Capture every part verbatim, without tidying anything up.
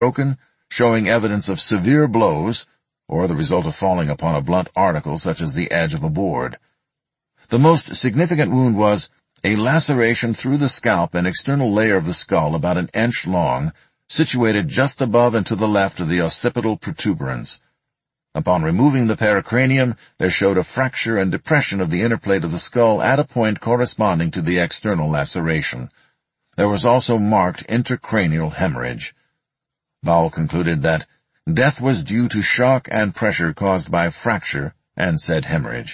broken, showing evidence of severe blows, or the result of falling upon a blunt article such as the edge of a board. The most significant wound was a laceration through the scalp and external layer of the skull about an inch long, situated just above and to the left of the occipital protuberance. Upon removing the pericranium, there showed a fracture and depression of the inner plate of the skull at a point corresponding to the external laceration. There was also marked intracranial hemorrhage. Bowell concluded that death was due to shock and pressure caused by fracture and said hemorrhage.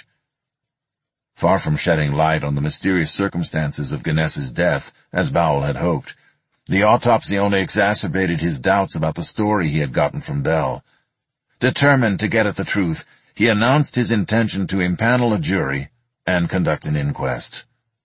Far from shedding light on the mysterious circumstances of Ganes's death, as Bowell had hoped, the autopsy only exacerbated his doubts about the story he had gotten from Bell. Determined to get at the truth, he announced his intention to impanel a jury and conduct an inquest.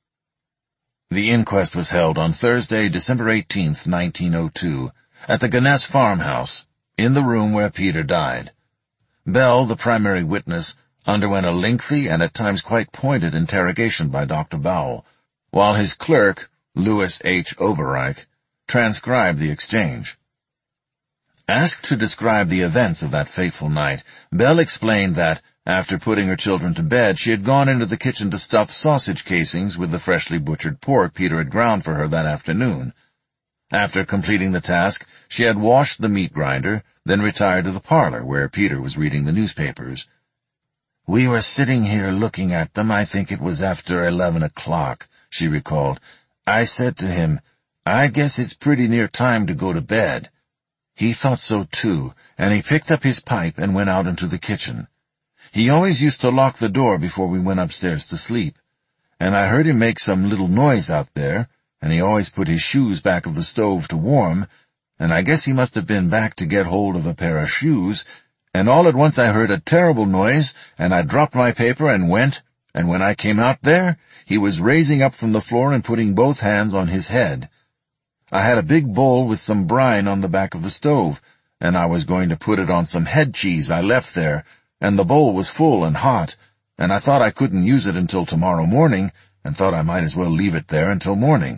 The inquest was held on Thursday, December eighteenth, nineteen oh two, at the Ganes farmhouse, in the room where Peter died. Bell, the primary witness, underwent a lengthy and at times quite pointed interrogation by Doctor Bowell, while his clerk, Louis H. Overreich, transcribed the exchange. Asked to describe the events of that fateful night, Bell explained that, after putting her children to bed, she had gone into the kitchen to stuff sausage casings with the freshly butchered pork Peter had ground for her that afternoon. After completing the task, she had washed the meat grinder, then retired to the parlor where Peter was reading the newspapers. "We were sitting here looking at them. I think it was after eleven o'clock, she recalled. I said to him, I guess it's pretty near time to go to bed. He thought so too, and he picked up his pipe and went out into the kitchen. He always used to lock the door before we went upstairs to sleep, and I heard him make some little noise out there, and he always put his shoes back of the stove to warm, and I guess he must have been back to get hold of a pair of shoes, and all at once I heard a terrible noise, and I dropped my paper and went, and when I came out there, he was raising up from the floor and putting both hands on his head. I had a big bowl with some brine on the back of the stove, and I was going to put it on some head cheese I left there, and the bowl was full and hot, and I thought I couldn't use it until tomorrow morning, and thought I might as well leave it there until morning."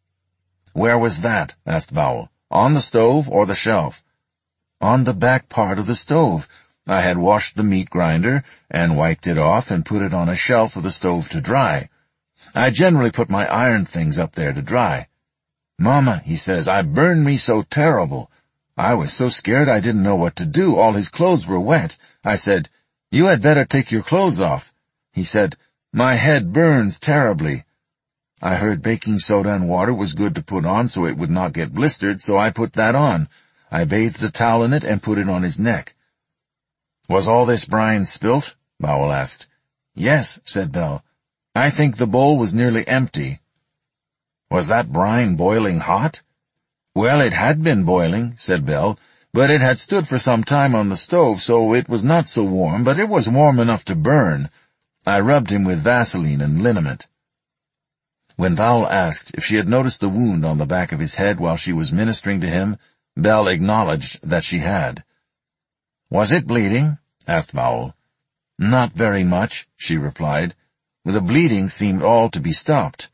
"Where was that?" asked Bowell. "On the stove or the shelf?" "On the back part of the stove. I had washed the meat grinder, and wiped it off and put it on a shelf of the stove to dry. I generally put my iron things up there to dry. Mama," he says, "I burned me so terrible. I was so scared I didn't know what to do. All his clothes were wet. I said, 'You had better take your clothes off.' He said, 'My head burns terribly.' I heard baking soda and water was good to put on so it would not get blistered, so I put that on. I bathed a towel in it and put it on his neck." "Was all this brine spilt?" Bowell asked. "Yes," said Bell. "I think the bowl was nearly empty." "Was that brine boiling hot?" "Well, it had been boiling," said Bell, "but it had stood for some time on the stove, so it was not so warm, but it was warm enough to burn. I rubbed him with Vaseline and liniment." When Bowell asked if she had noticed the wound on the back of his head while she was ministering to him, Bell acknowledged that she had. "Was it bleeding?" asked Bowell. "Not very much," she replied. "The bleeding seemed all to be stopped."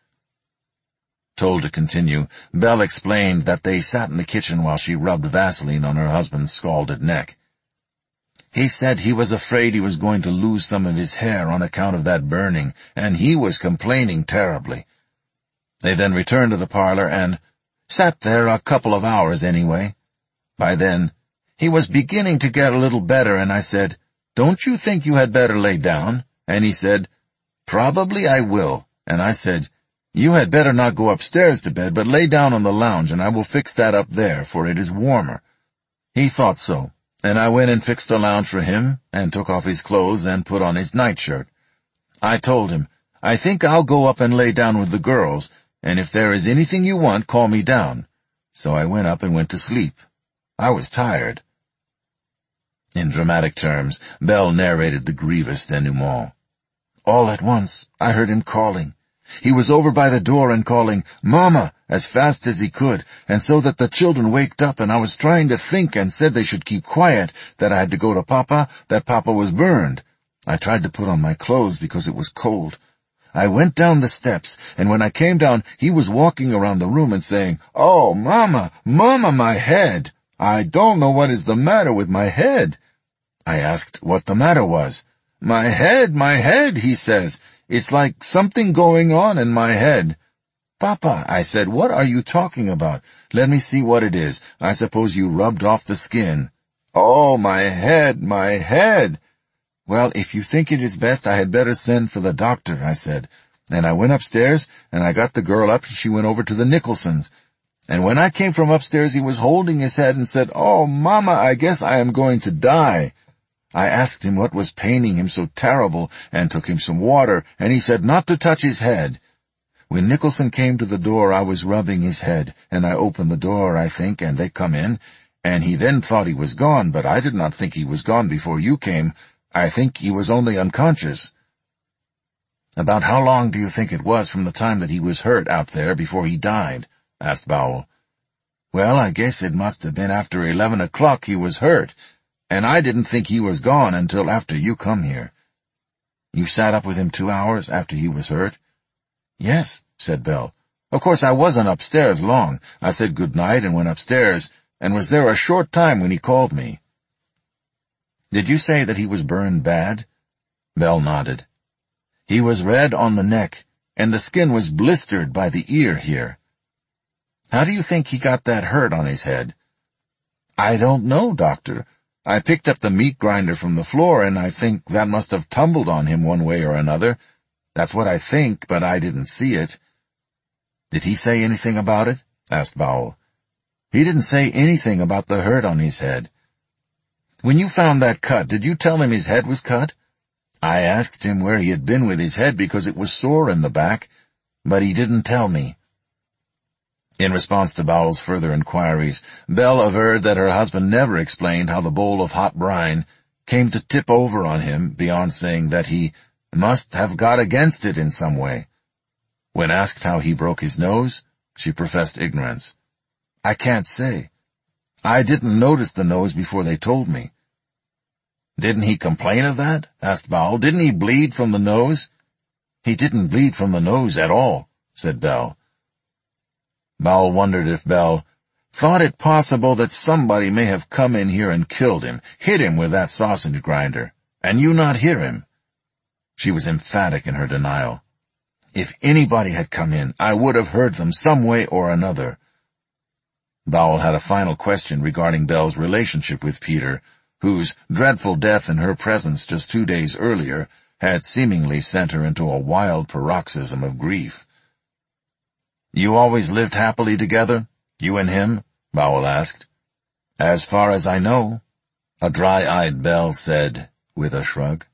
Told to continue, Bell explained that they sat in the kitchen while she rubbed Vaseline on her husband's scalded neck. "He said he was afraid he was going to lose some of his hair on account of that burning, and he was complaining terribly." They then returned to the parlor and sat there a couple of hours anyway. By then, he was beginning to get a little better, and I said, "Don't you think you had better lay down?" And he said, "Probably I will." And I said, "You had better not go upstairs to bed, but lay down on the lounge, and I will fix that up there, for it is warmer." He thought so, and I went and fixed the lounge for him, and took off his clothes and put on his nightshirt. I told him, "I think I'll go up and lay down with the girls, and if there is anything you want, call me down." So I went up and went to sleep. I was tired. In dramatic terms, Bell narrated the grievous denouement. "All at once, I heard him calling. He was over by the door and calling, 'Mama,' as fast as he could, and so that the children waked up, and I was trying to think and said they should keep quiet, that I had to go to Papa, that Papa was burned. I tried to put on my clothes because it was cold. I went down the steps, and when I came down, he was walking around the room and saying, 'Oh, Mama, Mama, my head.' I don't know what is the matter with my head." I asked what the matter was. "My head, my head," he says. "It's like something going on in my head." "Papa," I said, "what are you talking about? Let me see what it is. I suppose you rubbed off the skin." "Oh, my head, my head." "Well, if you think it is best, I had better send for the doctor," I said. And I went upstairs, and I got the girl up, and she went over to the Nicholsons. And when I came from upstairs, he was holding his head and said, "Oh, Mama, I guess I am going to die." I asked him what was paining him so terrible, and took him some water, and he said not to touch his head. When Nicholson came to the door, I was rubbing his head, and I opened the door, I think, and they come in, and he then thought he was gone, but I did not think he was gone before you came. I think he was only unconscious." "About how long do you think it was from the time that he was hurt out there before he died?" asked Bowell. "Well, I guess it must have been after eleven o'clock he was hurt, and I didn't think he was gone until after you come here." "You sat up with him two hours after he was hurt?" "Yes," said Belle. "Of course I wasn't upstairs long. I said good night and went upstairs, and was there a short time when he called me." "Did you say that he was burned bad?" Belle nodded. "He was red on the neck, and the skin was blistered by the ear here." "How do you think he got that hurt on his head?" "I don't know, Doctor. I picked up the meat grinder from the floor, and I think that must have tumbled on him one way or another. That's what I think, but I didn't see it." "Did he say anything about it?" asked Bowell. "He didn't say anything about the hurt on his head." "When you found that cut, did you tell him his head was cut?" "I asked him where he had been with his head because it was sore in the back, but he didn't tell me." In response to Bowell's further inquiries, Belle averred that her husband never explained how the bowl of hot brine came to tip over on him beyond saying that he must have got against it in some way. When asked how he broke his nose, she professed ignorance. "I can't say. I didn't notice the nose before they told me." "Didn't he complain of that?" asked Bowell. "Didn't he bleed from the nose?" "He didn't bleed from the nose at all," said Belle. Bowell wondered if Belle thought it possible that somebody may have come in here and killed him, hit him with that sausage grinder, and you not hear him. She was emphatic in her denial. "If anybody had come in, I would have heard them some way or another." Bowell had a final question regarding Belle's relationship with Peter, whose dreadful death in her presence just two days earlier had seemingly sent her into a wild paroxysm of grief. "You always lived happily together, you and him?" Bowell asked. "As far as I know," a dry-eyed Belle said, with a shrug.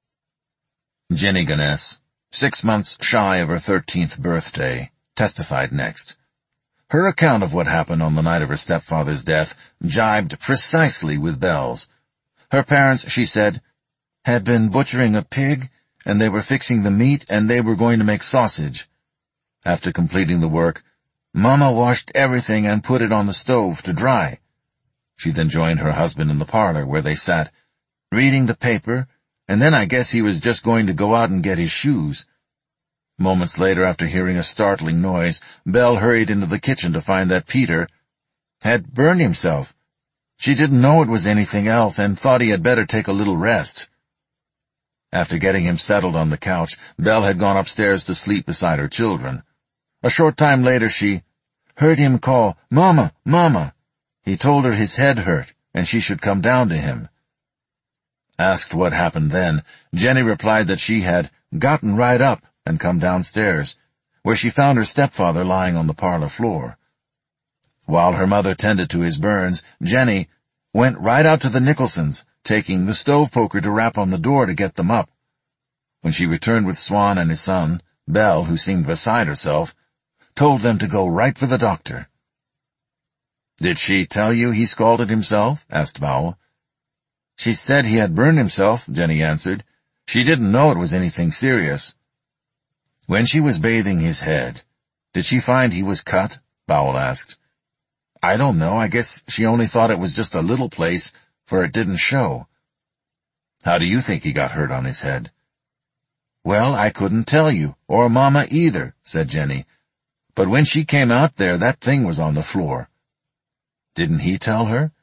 Jenny Gunness, six months shy of her thirteenth birthday, testified next. Her account of what happened on the night of her stepfather's death jibed precisely with Belle's. Her parents, she said, had been butchering a pig, and they were fixing the meat, and they were going to make sausage. After completing the work, Mama washed everything and put it on the stove to dry. She then joined her husband in the parlor, where they sat, reading the paper, and then I guess he was just going to go out and get his shoes. Moments later, after hearing a startling noise, Belle hurried into the kitchen to find that Peter had burned himself. She didn't know it was anything else and thought he had better take a little rest. After getting him settled on the couch, Belle had gone upstairs to sleep beside her children. A short time later she heard him call, "Mama, Mama." He told her his head hurt, and she should come down to him. Asked what happened then, Jenny replied that she had gotten right up and come downstairs, where she found her stepfather lying on the parlor floor. While her mother tended to his burns, Jenny went right out to the Nicholsons, taking the stove poker to rap on the door to get them up. When she returned with Swan and his son, Belle, who seemed beside herself, told them to go right for the doctor. "Did she tell you he scalded himself?" asked Bowell. "She said he had burned himself," Jenny answered. "She didn't know it was anything serious." "When she was bathing his head, did she find he was cut?" Bowell asked. "I don't know. I guess she only thought it was just a little place, for it didn't show." "How do you think he got hurt on his head?" "Well, I couldn't tell you, or Mama either," said Jenny. "But when she came out there, that thing was on the floor." "Didn't he tell her?"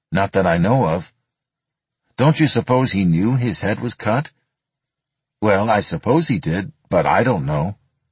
Not that I know of. Don't you suppose he knew his head was cut? Well, I suppose he did, but I don't know.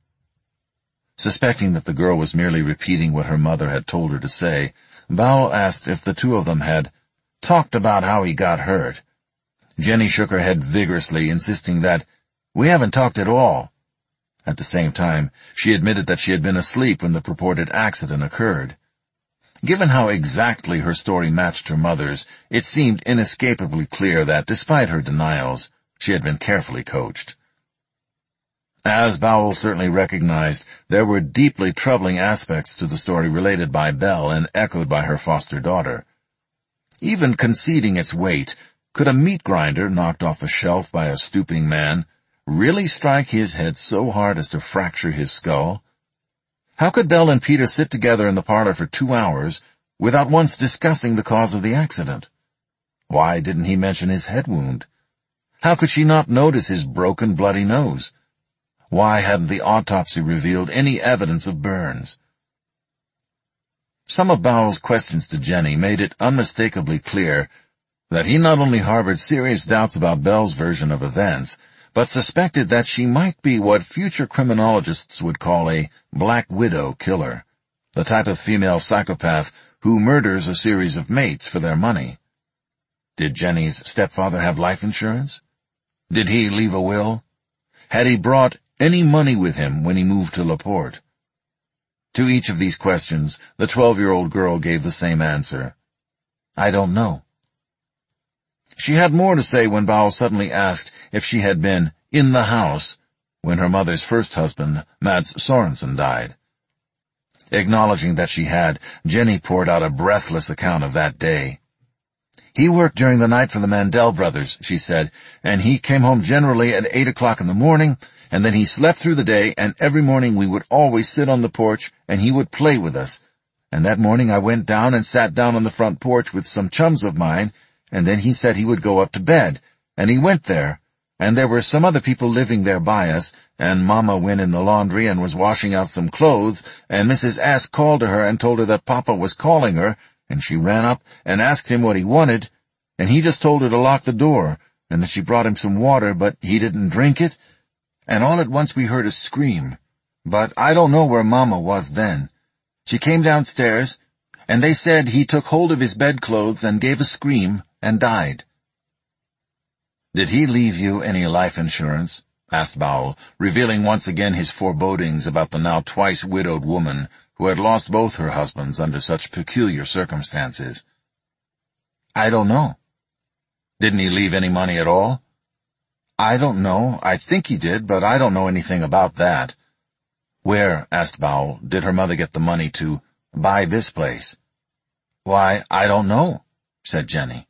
Suspecting that the girl was merely repeating what her mother had told her to say, Bowell asked if the two of them had talked about how he got hurt. Jenny shook her head vigorously, insisting that, "We haven't talked at all." At the same time, she admitted that she had been asleep when the purported accident occurred. Given how exactly her story matched her mother's, it seemed inescapably clear that, despite her denials, she had been carefully coached. As Bowell certainly recognized, there were deeply troubling aspects to the story related by Belle and echoed by her foster daughter. Even conceding its weight, could a meat grinder knocked off a shelf by a stooping man really strike his head so hard as to fracture his skull? How could Belle and Peter sit together in the parlor for two hours without once discussing the cause of the accident? Why didn't he mention his head wound? How could she not notice his broken, bloody nose? Why hadn't the autopsy revealed any evidence of burns? Some of Bowell's questions to Jenny made it unmistakably clear that he not only harbored serious doubts about Belle's version of events, but suspected that she might be what future criminologists would call a Black Widow killer, the type of female psychopath who murders a series of mates for their money. Did Jenny's stepfather have life insurance? Did he leave a will? Had he brought any money with him when he moved to LaPorte? To each of these questions, the twelve-year-old girl gave the same answer. I don't know. She had more to say when Bowell suddenly asked if she had been in the house when her mother's first husband, Mads Sorensen, died. Acknowledging that she had, Jenny poured out a breathless account of that day. He worked during the night for the Mandel brothers, she said, and he came home generally at eight o'clock in the morning, and then he slept through the day, and every morning we would always sit on the porch, and he would play with us. And that morning I went down and sat down on the front porch with some chums of mine, and then he said he would go up to bed, and he went there, and there were some other people living there by us, and Mama went in the laundry and was washing out some clothes, and Missus S. called to her and told her that Papa was calling her, and she ran up and asked him what he wanted, and he just told her to lock the door, and that she brought him some water, but he didn't drink it, and all at once we heard a scream. But I don't know where Mama was then. She came downstairs, and they said he took hold of his bedclothes and gave a scream and died. Did he leave you any life insurance? Asked Bowell, revealing once again his forebodings about the now twice widowed woman who had lost both her husbands under such peculiar circumstances. I don't know. Didn't he leave any money at all? I don't know. I think he did, but I don't know anything about that. Where, asked Bowell, did her mother get the money to buy this place? Why, I don't know, said Jenny.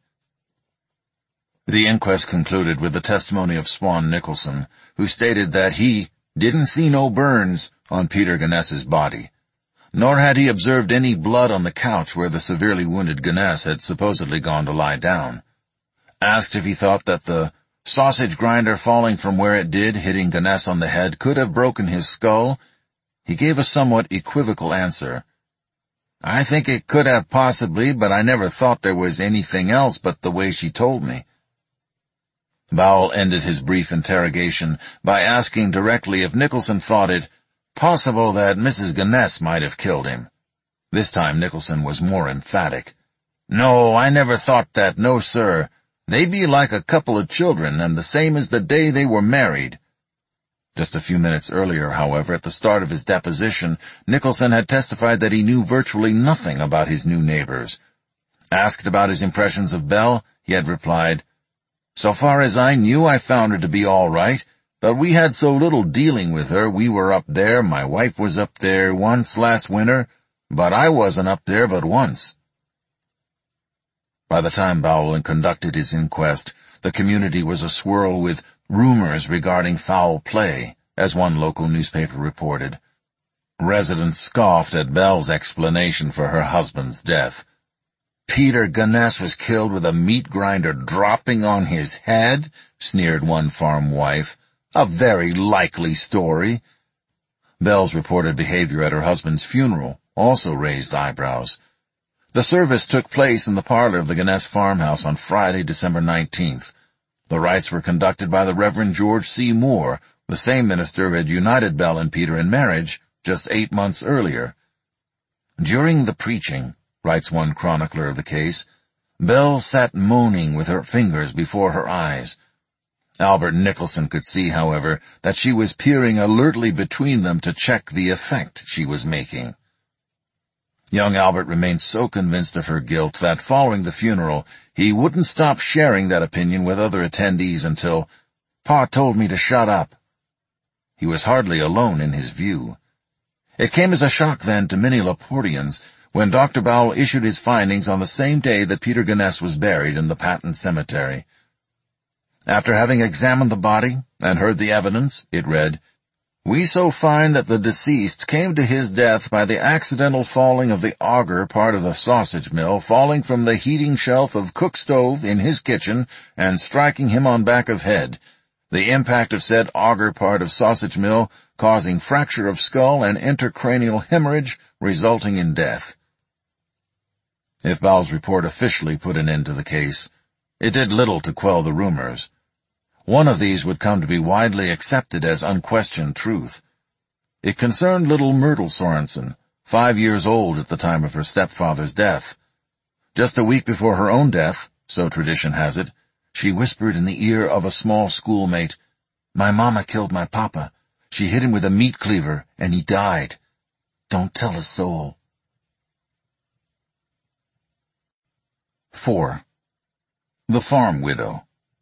The inquest concluded with the testimony of Swan Nicholson, who stated that he didn't see no burns on Peter Ganess's body, nor had he observed any blood on the couch where the severely wounded Ganess had supposedly gone to lie down. Asked if he thought that the sausage grinder falling from where it did, hitting Ganess on the head, could have broken his skull, he gave a somewhat equivocal answer. I think it could have possibly, but I never thought there was anything else but the way she told me. Bowell ended his brief interrogation by asking directly if Nicholson thought it possible that Missus Ganess might have killed him. This time Nicholson was more emphatic. No, I never thought that, no, sir. They be like a couple of children, and the same as the day they were married. Just a few minutes earlier, however, at the start of his deposition, Nicholson had testified that he knew virtually nothing about his new neighbors. Asked about his impressions of Belle, he had replied, So far as I knew, I found her to be all right, but we had so little dealing with her. We were up there, my wife was up there once last winter, but I wasn't up there but once. By the time Bowell conducted his inquest, the community was aswirl with rumors regarding foul play, as one local newspaper reported. Residents scoffed at Belle's explanation for her husband's death. Peter Ganess was killed with a meat grinder dropping on his head, sneered one farm wife. A very likely story. Belle's reported behavior at her husband's funeral also raised eyebrows. The service took place in the parlor of the Gunness farmhouse on Friday, December nineteenth. The rites were conducted by the Reverend George C. Moore, the same minister who had united Belle and Peter in marriage just eight months earlier. During the preaching, writes one chronicler of the case, Belle sat moaning with her fingers before her eyes. Albert Nicholson could see, however, that she was peering alertly between them to check the effect she was making. Young Albert remained so convinced of her guilt that following the funeral, he wouldn't stop sharing that opinion with other attendees until, "Pa told me to shut up." He was hardly alone in his view. It came as a shock then to many Laportians when Doctor Bowell issued his findings on the same day that Peter Gunness was buried in the Patton Cemetery. After having examined the body and heard the evidence, it read, "We so find that the deceased came to his death by the accidental falling of the auger part of the sausage mill, falling from the heating shelf of cook stove in his kitchen and striking him on back of head. The impact of said auger part of sausage mill causing fracture of skull and intracranial hemorrhage resulting in death." If Bowell's report officially put an end to the case, it did little to quell the rumors. One of these would come to be widely accepted as unquestioned truth. It concerned little Myrtle Sorensen, five years old at the time of her stepfather's death. Just a week before her own death, so tradition has it, she whispered in the ear of a small schoolmate, "My mama killed my papa. She hit him with a meat cleaver, and he died. Don't tell a soul." Four. The Farm Widow.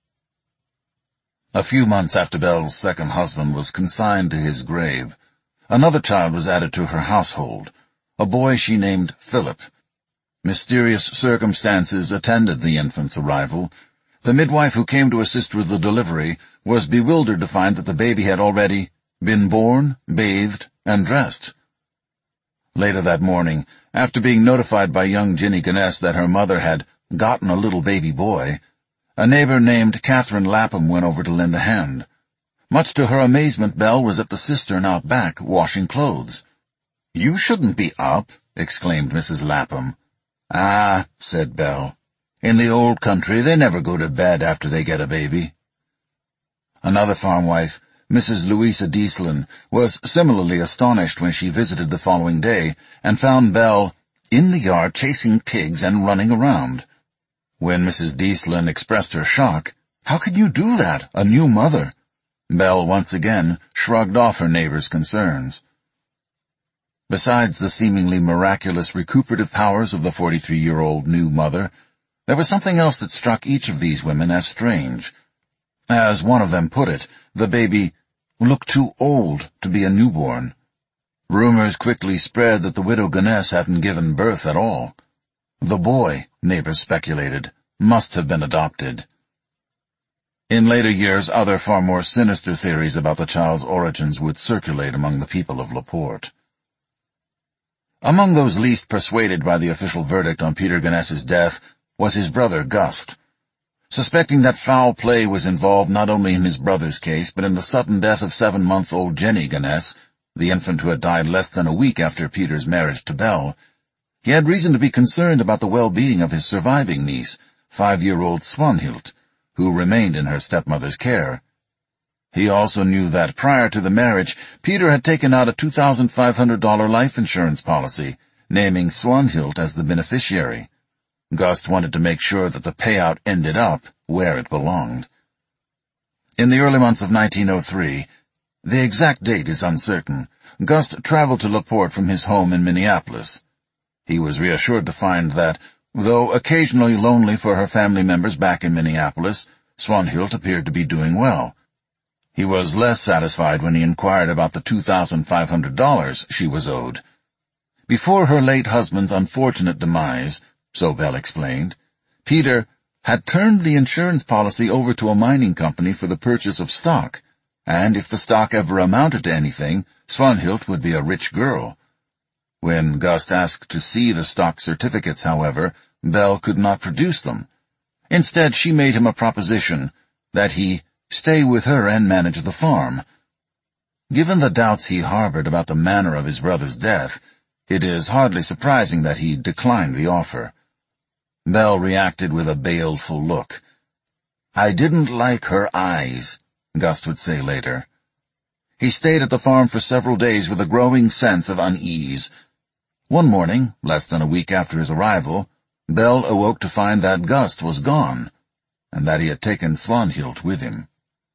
A few months after Belle's second husband was consigned to his grave, another child was added to her household, a boy she named Philip. Mysterious circumstances attended the infant's arrival. The midwife who came to assist with the delivery was bewildered to find that the baby had already been born, bathed, and dressed. Later that morning, after being notified by young Ginny Gunness that her mother had gotten a little baby boy, a neighbor named Catherine Lapham went over to lend a hand. Much to her amazement, Belle was at the cistern out back, washing clothes. "You shouldn't be up," exclaimed Missus Lapham. "Ah," said Belle. "In the old country they never go to bed after they get a baby." Another farm wife, Missus Louisa Deaslin, was similarly astonished when she visited the following day and found Belle in the yard chasing pigs and running around. When Missus Deaslin expressed her shock, "How can you do that, a new mother?" Belle once again shrugged off her neighbor's concerns. Besides the seemingly miraculous recuperative powers of the forty-three-year-old new mother, there was something else that struck each of these women as strange. As one of them put it, the baby looked too old to be a newborn. Rumors quickly spread that the widow Gunness hadn't given birth at all. The boy, neighbors speculated, must have been adopted. In later years, other far more sinister theories about the child's origins would circulate among the people of LaPorte. Among those least persuaded by the official verdict on Peter Gunness's death was his brother Gust. Suspecting that foul play was involved not only in his brother's case, but in the sudden death of seven-month-old Jenny Gunness, the infant who had died less than a week after Peter's marriage to Belle, he had reason to be concerned about the well-being of his surviving niece, five-year-old Swanhild, who remained in her stepmother's care. He also knew that prior to the marriage, Peter had taken out a two thousand five hundred dollars life insurance policy, naming Swanhild as the beneficiary. Gust wanted to make sure that the payout ended up where it belonged. In the early months of nineteen oh three, the exact date is uncertain, Gust traveled to LaPorte from his home in Minneapolis. He was reassured to find that, though occasionally lonely for her family members back in Minneapolis, Swanhild appeared to be doing well. He was less satisfied when he inquired about the two thousand five hundred dollars she was owed. Before her late husband's unfortunate demise, so Belle explained, Peter had turned the insurance policy over to a mining company for the purchase of stock, and if the stock ever amounted to anything, Swanhild would be a rich girl. When Gust asked to see the stock certificates, however, Belle could not produce them. Instead, she made him a proposition that he stay with her and manage the farm. Given the doubts he harbored about the manner of his brother's death, It is hardly surprising that he declined the offer. Belle reacted with a baleful look. "I didn't like her eyes," Gust would say later. He stayed at the farm for several days with a growing sense of unease. One morning, less than a week after his arrival, Belle awoke to find that Gust was gone, and that he had taken Swanhild with him.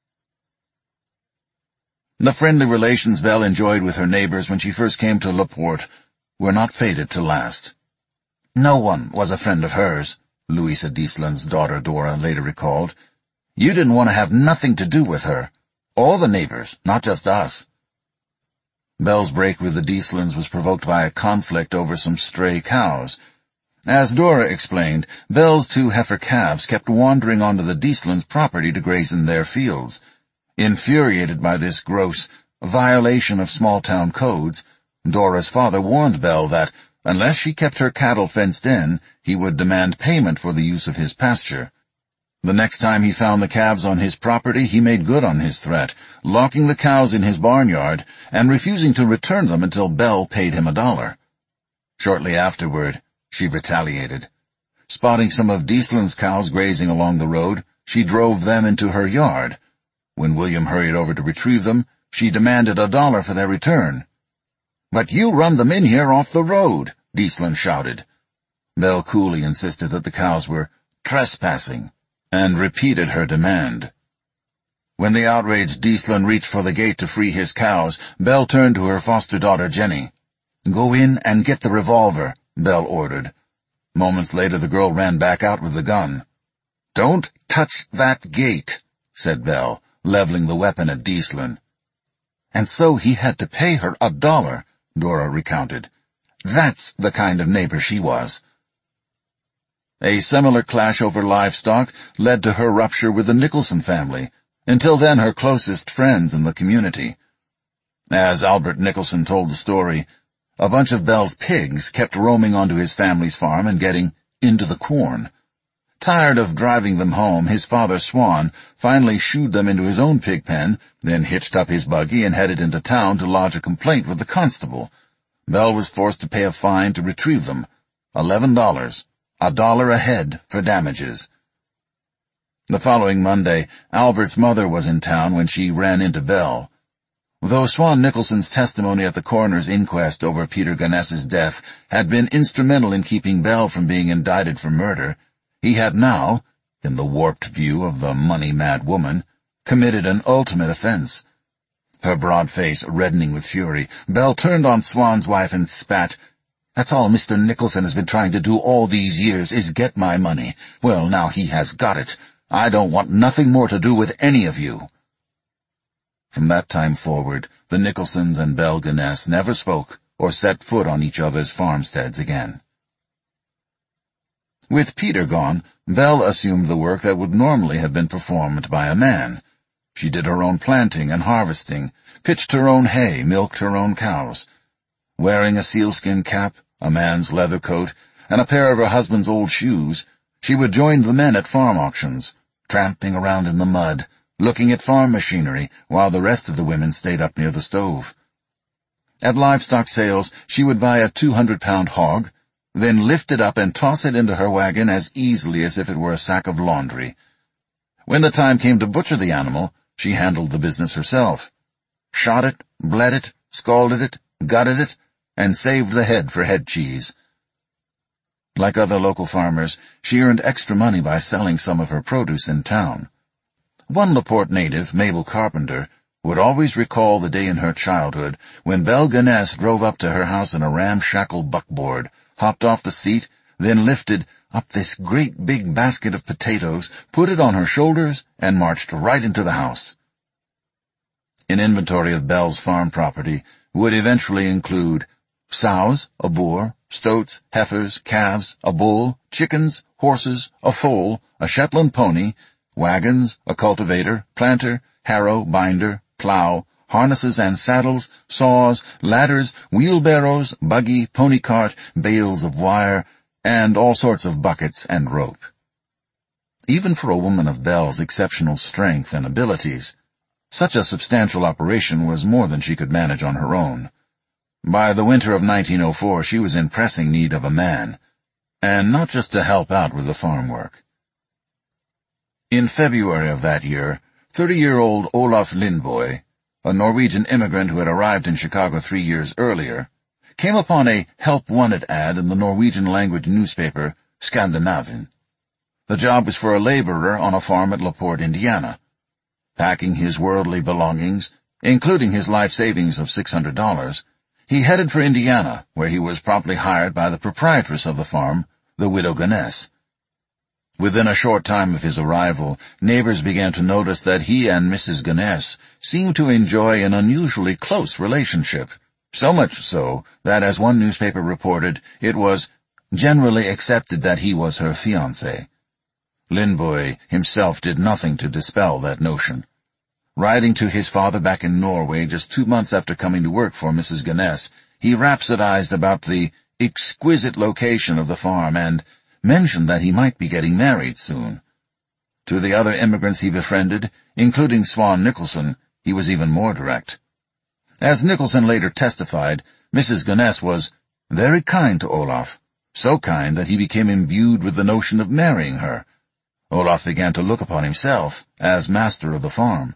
The friendly relations Belle enjoyed with her neighbors when she first came to Laporte were not fated to last. "No one was a friend of hers," Louisa Diesland's daughter Dora later recalled. "You didn't want to have nothing to do with her. All the neighbors, not just us." Belle's break with the Dieslands was provoked by a conflict over some stray cows. As Dora explained, Belle's two heifer calves kept wandering onto the Dieslands' property to graze in their fields. Infuriated by this gross violation of small-town codes, Dora's father warned Belle that, unless she kept her cattle fenced in, he would demand payment for the use of his pasture. The next time he found the calves on his property, he made good on his threat, locking the cows in his barnyard and refusing to return them until Belle paid him a dollar. Shortly afterward, she retaliated. Spotting some of Diesland's cows grazing along the road, she drove them into her yard. When William hurried over to retrieve them, she demanded a dollar for their return. "But you run them in here off the road," Diesland shouted. Belle coolly insisted that the cows were trespassing, and repeated her demand. When the outraged Diesland reached for the gate to free his cows, Belle turned to her foster daughter Jenny. "Go in and get the revolver," Belle ordered. Moments later the girl ran back out with the gun. "Don't touch that gate," said Belle, leveling the weapon at Diesland. "And so he had to pay her a dollar," Dora recounted. "That's the kind of neighbor she was." A similar clash over livestock led to her rupture with the Nicholson family, until then her closest friends in the community. As Albert Nicholson told the story, a bunch of Belle's pigs kept roaming onto his family's farm and getting into the corn. Tired of driving them home, his father Swan finally shooed them into his own pig pen, then hitched up his buggy and headed into town to lodge a complaint with the constable. Belle was forced to pay a fine to retrieve them, eleven dollars, a dollar a head for damages. The following Monday, Albert's mother was in town when she ran into Belle. Though Swan Nicholson's testimony at the coroner's inquest over Peter Gunness's death had been instrumental in keeping Belle from being indicted for murder, he had now, in the warped view of the money-mad woman, committed an ultimate offense. Her broad face reddening with fury, Belle turned on Swan's wife and spat. "That's all Mister Nicholson has been trying to do all these years, is get my money. Well, now he has got it. I don't want nothing more to do with any of you." From that time forward, the Nicholsons and Belle Gunness never spoke or set foot on each other's farmsteads again. With Peter gone, Belle assumed the work that would normally have been performed by a man. She did her own planting and harvesting, pitched her own hay, milked her own cows. Wearing a sealskin cap, a man's leather coat, and a pair of her husband's old shoes, she would join the men at farm auctions, tramping around in the mud, looking at farm machinery, while the rest of the women stayed up near the stove. At livestock sales, she would buy a two hundred pound hog, then lift it up and toss it into her wagon as easily as if it were a sack of laundry. When the time came to butcher the animal, she handled the business herself. Shot it, bled it, scalded it, gutted it, and saved the head for head cheese. Like other local farmers, she earned extra money by selling some of her produce in town. One Laporte native, Mabel Carpenter, would always recall the day in her childhood when Belle Gunness drove up to her house in a ramshackle buckboard, hopped off the seat, then lifted up this great big basket of potatoes, put it on her shoulders, and marched right into the house. An inventory of Belle's farm property would eventually include sows, a boar, stoats, heifers, calves, a bull, chickens, horses, a foal, a Shetland pony, wagons, a cultivator, planter, harrow, binder, plow, harnesses and saddles, saws, ladders, wheelbarrows, buggy, pony cart, bales of wire, and all sorts of buckets and rope. Even for a woman of Belle's exceptional strength and abilities, such a substantial operation was more than she could manage on her own. By the winter of nineteen oh four, she was in pressing need of a man, and not just to help out with the farm work. In February of that year, thirty-year-old Olaf Lindboe, a Norwegian immigrant who had arrived in Chicago three years earlier, came upon a help-wanted ad in the Norwegian-language newspaper Skandinavian. The job was for a laborer on a farm at LaPorte, Indiana. Packing his worldly belongings, including his life savings of six hundred dollars, he headed for Indiana, where he was promptly hired by the proprietress of the farm, the widow Gunness. Within a short time of his arrival, neighbors began to notice that he and Missus Gunness seemed to enjoy an unusually close relationship, so much so that, as one newspaper reported, it was generally accepted that he was her fiancé. Lindboe himself did nothing to dispel that notion. Writing to his father back in Norway just two months after coming to work for Missus Gunness, he rhapsodized about the exquisite location of the farm and mentioned that he might be getting married soon. To the other immigrants he befriended, including Swan Nicholson, he was even more direct. As Nicholson later testified, Missus Gunness was very kind to Olaf, so kind that he became imbued with the notion of marrying her. Olaf began to look upon himself as master of the farm.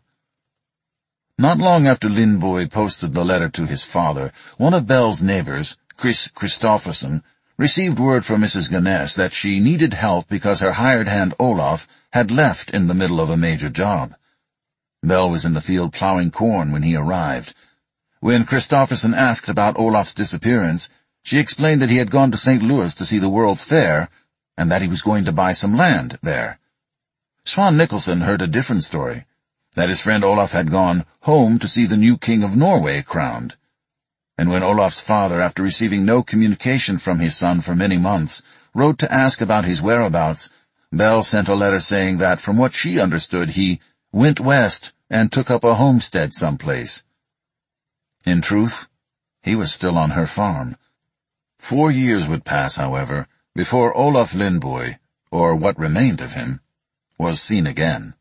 Not long after Lindboe posted the letter to his father, one of Bell's neighbors, Chris Christopherson, received word from Missus Gunness that she needed help because her hired hand Olaf had left in the middle of a major job. Bell was in the field plowing corn when he arrived. When Christopherson asked about Olaf's disappearance, she explained that he had gone to Saint Louis to see the World's Fair, and that he was going to buy some land there. Swan Nicholson heard a different story, that his friend Olaf had gone home to see the new King of Norway crowned. And when Olaf's father, after receiving no communication from his son for many months, wrote to ask about his whereabouts, Bell sent a letter saying that, from what she understood, he went west and took up a homestead someplace. In truth, he was still on her farm. Four years would pass, however, before Olaf Lindboe, or what remained of him, was seen again.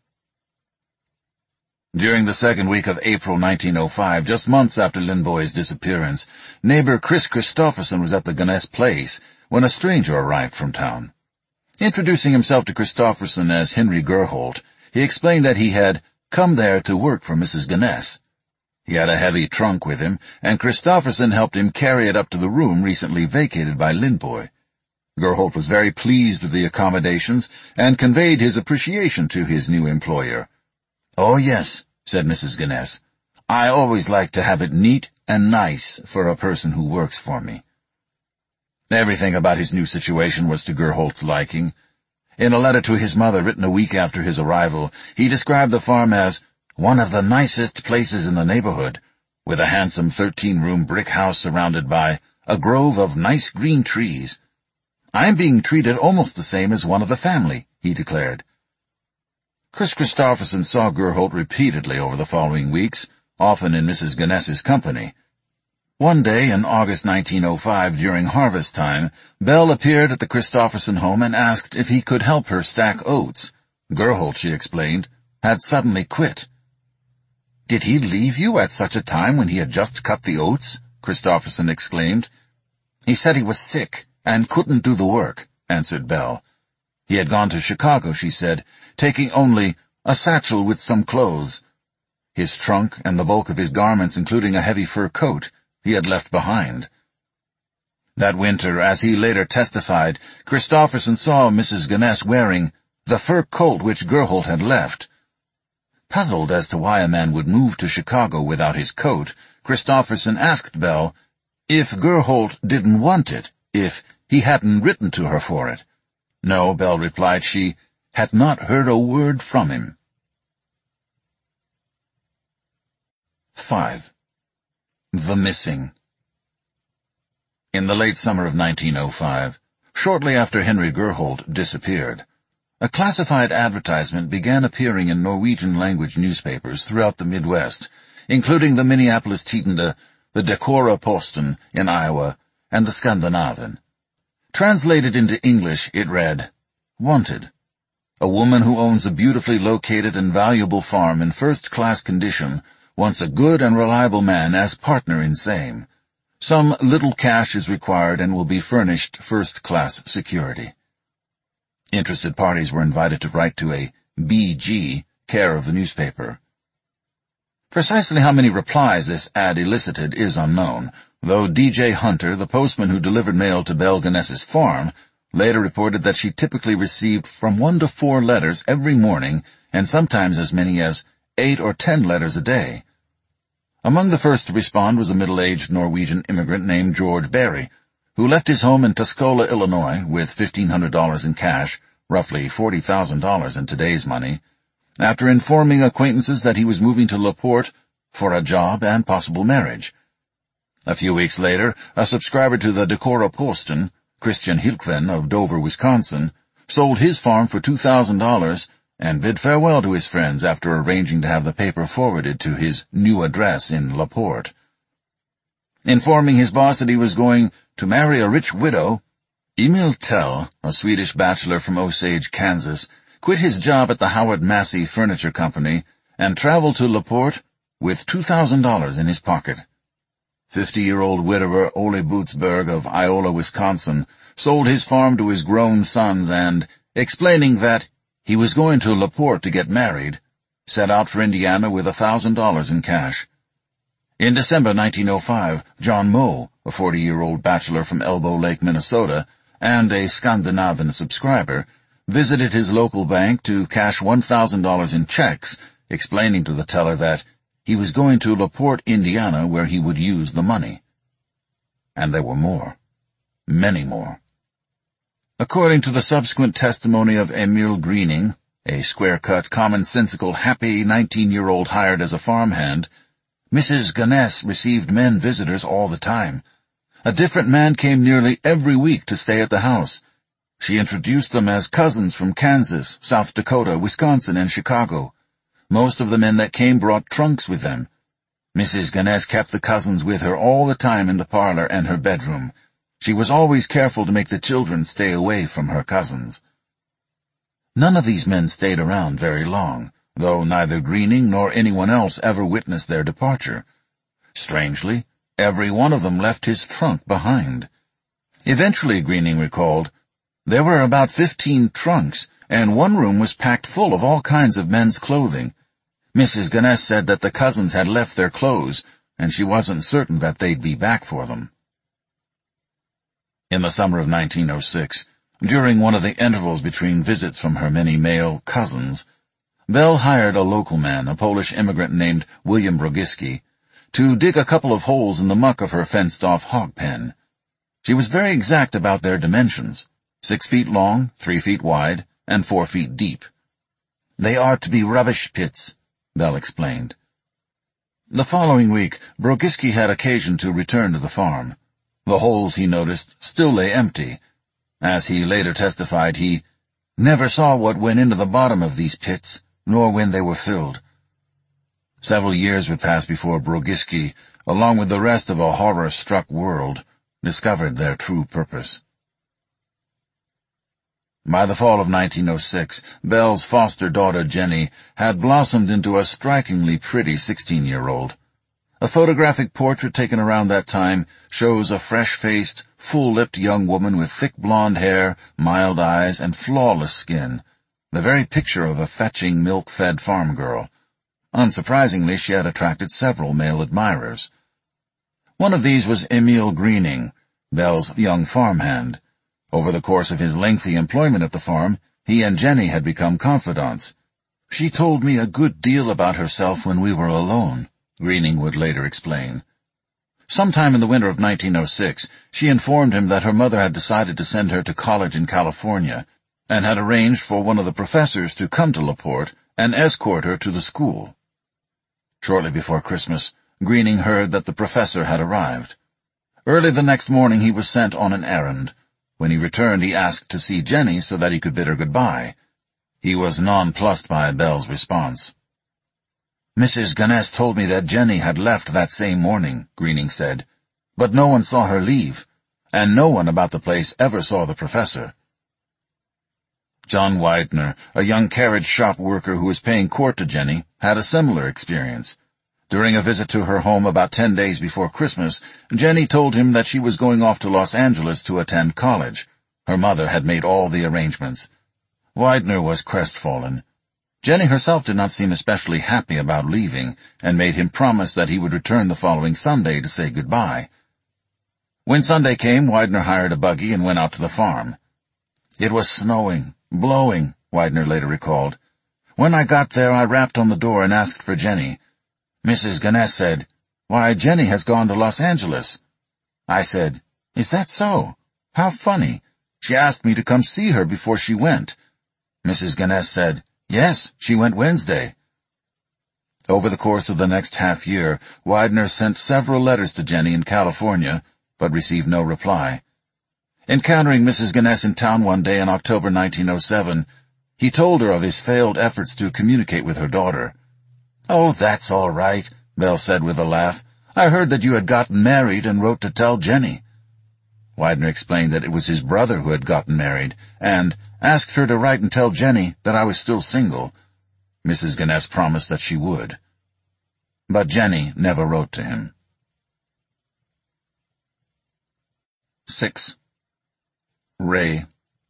During the second week of April nineteen oh five, just months after Lindboe's disappearance, neighbor Chris Christopherson was at the Gunness place when a stranger arrived from town. Introducing himself to Christopherson as Henry Gerholt, he explained that he had come there to work for Missus Gunness. He had a heavy trunk with him, and Christopherson helped him carry it up to the room recently vacated by Lindboe. Gerholt was very pleased with the accommodations and conveyed his appreciation to his new employer. "Oh, yes," said Missus Gunness. "I always like to have it neat and nice for a person who works for me." Everything about his new situation was to Gerholt's liking. In a letter to his mother written a week after his arrival, he described the farm as one of the nicest places in the neighborhood, with a handsome thirteen-room brick house surrounded by a grove of nice green trees. "I'm being treated almost the same as one of the family," he declared. Chris Christopherson saw Gerholt repeatedly over the following weeks, often in Missus Gunness's company. One day in August nineteen oh five, during harvest time, Bell appeared at the Christopherson home and asked if he could help her stack oats. Gerholt, she explained, had suddenly quit. "Did he leave you at such a time when he had just cut the oats?" Christopherson exclaimed. "He said he was sick and couldn't do the work," answered Bell. "He had gone to Chicago," she said, taking only a satchel with some clothes. His trunk and the bulk of his garments, including a heavy fur coat, he had left behind. That winter, as he later testified, Christopherson saw Missus Gunness wearing the fur coat which Gerholt had left. Puzzled as to why a man would move to Chicago without his coat, Christopherson asked Bell if Gerholt didn't want it, if he hadn't written to her for it. No, Bell replied, she had not heard a word from him. Five. The Missing. In the late summer of nineteen oh five, shortly after Henry Gerholt disappeared, a classified advertisement began appearing in Norwegian-language newspapers throughout the Midwest, including the Minneapolis Tidende, the Decorah Posten in Iowa, and the Skandinavian. Translated into English, it read, "Wanted. A woman who owns a beautifully located and valuable farm in first-class condition wants a good and reliable man as partner in same. Some little cash is required and will be furnished first-class security. Interested parties were invited to write to a B G, care of the newspaper. Precisely how many replies this ad elicited is unknown, though D J Hunter, the postman who delivered mail to Belle Ganess's farm, later reported that she typically received from one to four letters every morning and sometimes as many as eight or ten letters a day. Among the first to respond was a middle-aged Norwegian immigrant named George Barry, who left his home in Tuscola, Illinois, with fifteen hundred dollars in cash, roughly forty thousand dollars in today's money, after informing acquaintances that he was moving to LaPorte for a job and possible marriage. A few weeks later, a subscriber to the Decorah Posten, Christian Hilkven of Dover, Wisconsin, sold his farm for two thousand dollars and bid farewell to his friends after arranging to have the paper forwarded to his new address in LaPorte. Informing his boss that he was going to marry a rich widow, Emil Tell, a Swedish bachelor from Osage, Kansas, quit his job at the Howard Massey Furniture Company and traveled to LaPorte with two thousand dollars in his pocket. Fifty-year-old widower Ole Bootsberg of Iola, Wisconsin, sold his farm to his grown sons and, explaining that he was going to LaPorte to get married, set out for Indiana with a thousand dollars in cash. In December nineteen oh five, John Moe, a forty-year-old bachelor from Elbow Lake, Minnesota, and a Scandinavian subscriber, visited his local bank to cash one thousand dollars in checks, explaining to the teller that he was going to LaPorte, Indiana, where he would use the money. And there were more. Many more. According to the subsequent testimony of Emil Greening, a square-cut, commonsensical, happy nineteen-year-old hired as a farmhand, Missus Ganess received men visitors all the time. A different man came nearly every week to stay at the house. She introduced them as cousins from Kansas, South Dakota, Wisconsin, and Chicago. Most of the men that came brought trunks with them. Missus Ganess kept the cousins with her all the time in the parlor and her bedroom. She was always careful to make the children stay away from her cousins. None of these men stayed around very long, though neither Greening nor anyone else ever witnessed their departure. Strangely, every one of them left his trunk behind. Eventually, Greening recalled, there were about fifteen trunks, and one room was packed full of all kinds of men's clothing. Missus Ganess said that the cousins had left their clothes, and she wasn't certain that they'd be back for them. In the summer of nineteen oh six, during one of the intervals between visits from her many male cousins, Belle hired a local man, a Polish immigrant named William Brogiski, to dig a couple of holes in the muck of her fenced-off hog pen. She was very exact about their dimensions, six feet long, three feet wide, and four feet deep. They are to be rubbish pits, Belle explained. The following week, Brogiski had occasion to return to the farm. The holes, he noticed, still lay empty. As he later testified, he never saw what went into the bottom of these pits, nor when they were filled. Several years would pass before Brogiski, along with the rest of a horror-struck world, discovered their true purpose. By the fall of nineteen oh six, Belle's foster daughter Jenny had blossomed into a strikingly pretty sixteen-year-old. A photographic portrait taken around that time shows a fresh-faced, full-lipped young woman with thick blonde hair, mild eyes, and flawless skin, the very picture of a fetching, milk-fed farm girl. Unsurprisingly, she had attracted several male admirers. One of these was Emil Greening, Belle's young farmhand. Over the course of his lengthy employment at the farm, he and Jenny had become confidants. She told me a good deal about herself when we were alone, Greening would later explain. Sometime in the winter of nineteen oh six, she informed him that her mother had decided to send her to college in California, and had arranged for one of the professors to come to LaPorte and escort her to the school. Shortly before Christmas, Greening heard that the professor had arrived. Early the next morning he was sent on an errand. When he returned, he asked to see Jenny so that he could bid her goodbye. He was nonplussed by Belle's response. Missus Ganess told me that Jenny had left that same morning, Greening said, but no one saw her leave, and no one about the place ever saw the professor. John Widener, a young carriage shop worker who was paying court to Jenny, had a similar experience. During a visit to her home about ten days before Christmas, Jenny told him that she was going off to Los Angeles to attend college. Her mother had made all the arrangements. Widener was crestfallen. Jenny herself did not seem especially happy about leaving, and made him promise that he would return the following Sunday to say goodbye. When Sunday came, Widener hired a buggy and went out to the farm. It was snowing, blowing, Widener later recalled. When I got there, I rapped on the door and asked for Jenny. Missus Ganesh said, "Why, Jenny has gone to Los Angeles." I said, "Is that so? How funny. She asked me to come see her before she went." Missus Ganesh said, "Yes, she went Wednesday." Over the course of the next half year, Widener sent several letters to Jenny in California, but received no reply. Encountering Missus Ganesh in town one day in October nineteen oh seven, he told her of his failed efforts to communicate with her daughter. "Oh, that's all right," Belle said with a laugh. "I heard that you had gotten married and wrote to tell Jenny." Widener explained that it was his brother who had gotten married, and asked her to write and tell Jenny that I was still single. Missus Ganesh promised that she would. But Jenny never wrote to him. Six. Ray.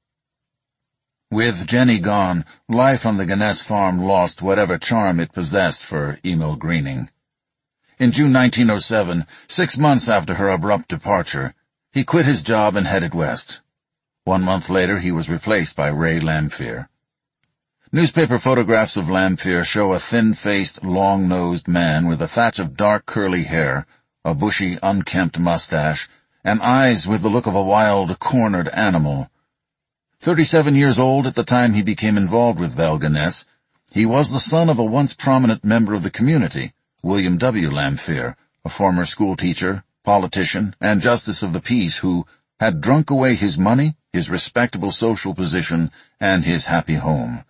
With Jenny gone, life on the Ganesh farm lost whatever charm it possessed for Emil Greening. In June nineteen oh seven, six months after her abrupt departure, he quit his job and headed west. One month later, he was replaced by Ray Lamphere. Newspaper photographs of Lamphere show a thin-faced, long-nosed man with a thatch of dark curly hair, a bushy, unkempt mustache, and eyes with the look of a wild, cornered animal. Thirty-seven years old at the time he became involved with Val Ganesh, he was the son of a once prominent member of the community, William W. Lamphere, a former schoolteacher, politician, and justice of the peace who had drunk away his money, his respectable social position, and his happy home.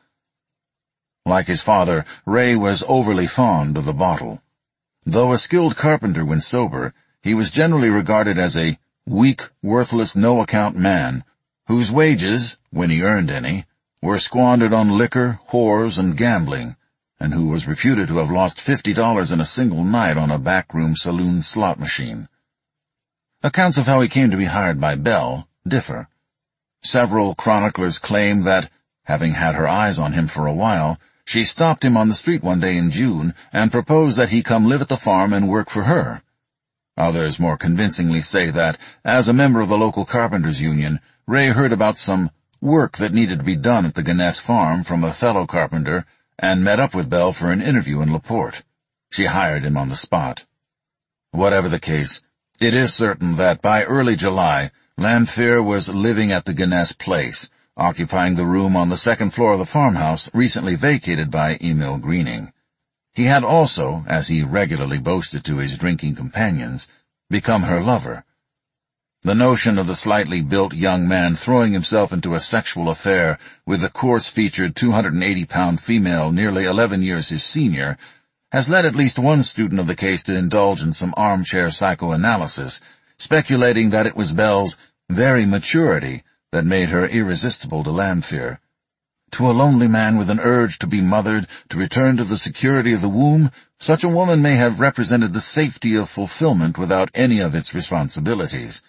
Like his father, Ray was overly fond of the bottle. Though a skilled carpenter when sober, he was generally regarded as a weak, worthless, no-account man, whose wages, when he earned any, were squandered on liquor, whores, and gambling, and who was reputed to have lost fifty dollars in a single night on a backroom saloon slot machine. Accounts of how he came to be hired by Belle differ. Several chroniclers claim that, having had her eyes on him for a while, she stopped him on the street one day in June and proposed that he come live at the farm and work for her. Others more convincingly say that, as a member of the local carpenters' union, Ray heard about some work that needed to be done at the Ganesh farm from a fellow carpenter and met up with Belle for an interview in LaPorte. She hired him on the spot. Whatever the case, it is certain that by early July, Lamphere was living at the Ganesh place, occupying the room on the second floor of the farmhouse recently vacated by Emil Greening. He had also, as he regularly boasted to his drinking companions, become her lover. The notion of the slightly built young man throwing himself into a sexual affair with the coarse-featured two hundred eighty pound female nearly eleven years his senior has led at least one student of the case to indulge in some armchair psychoanalysis, speculating that it was Belle's very maturity that made her irresistible to Lamphere. To a lonely man with an urge to be mothered, to return to the security of the womb, such a woman may have represented the safety of fulfillment without any of its responsibilities.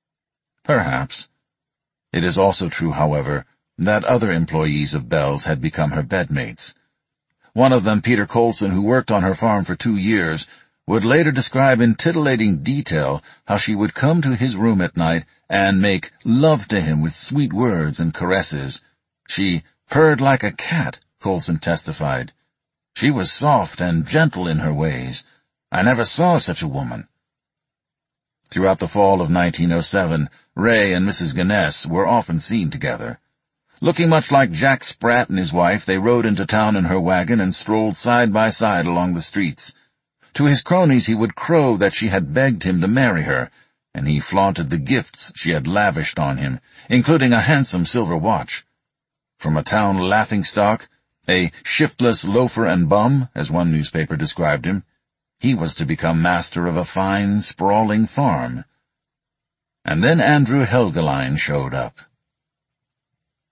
Perhaps. It is also true, however, that other employees of Belle's had become her bedmates. One of them, Peter Colson, who worked on her farm for two years, would later describe in titillating detail how she would come to his room at night and make love to him with sweet words and caresses. She purred like a cat, Colson testified. She was soft and gentle in her ways. I never saw such a woman. Throughout the fall of nineteen oh seven, Ray and Missus Ganesh were often seen together. Looking much like Jack Spratt and his wife, they rode into town in her wagon and strolled side by side along the streets. To his cronies he would crow that she had begged him to marry her, and he flaunted the gifts she had lavished on him, including a handsome silver watch. From a town laughingstock, a shiftless loafer and bum, as one newspaper described him, he was to become master of a fine, sprawling farm. And then Andrew Helgelien showed up.